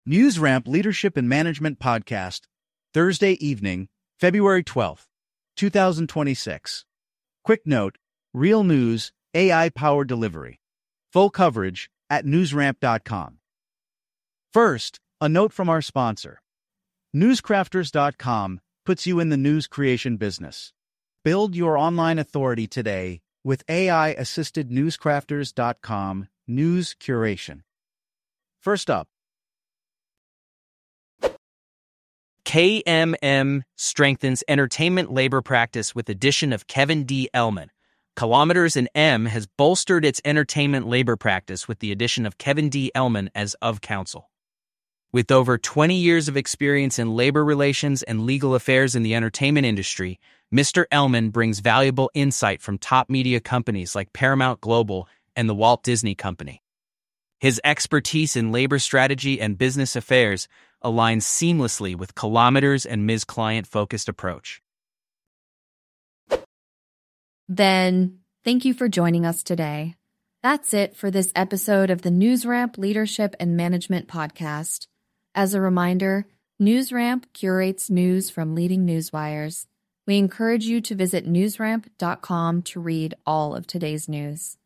NewsRamp Leadership and Management Podcast, Thursday evening, February 12th, 2026. Quick note, real news, AI-powered delivery. Full coverage at newsramp.com. First, a note from our sponsor. Newscrafters.com puts you in the news creation business. Build your online authority today with AI-assisted newscrafters.com news curation. First up, KMM strengthens entertainment labor practice with addition of Kevin D. Ellman. Kilometers and M has bolstered its entertainment labor practice with the addition of Kevin D. Ellman as of counsel. With over 20 years of experience in labor relations and legal affairs in the entertainment industry, Mr. Ellman brings valuable insight from top media companies like Paramount Global and the Walt Disney Company. His expertise in labor strategy and business affairs aligns seamlessly with Kilometers and Ms. client-focused approach. Then, thank you for joining us today. That's it for this episode of the NewsRamp Leadership and Management Podcast. As a reminder, NewsRamp curates news from leading newswires. We encourage you to visit newsramp.com to read all of today's news.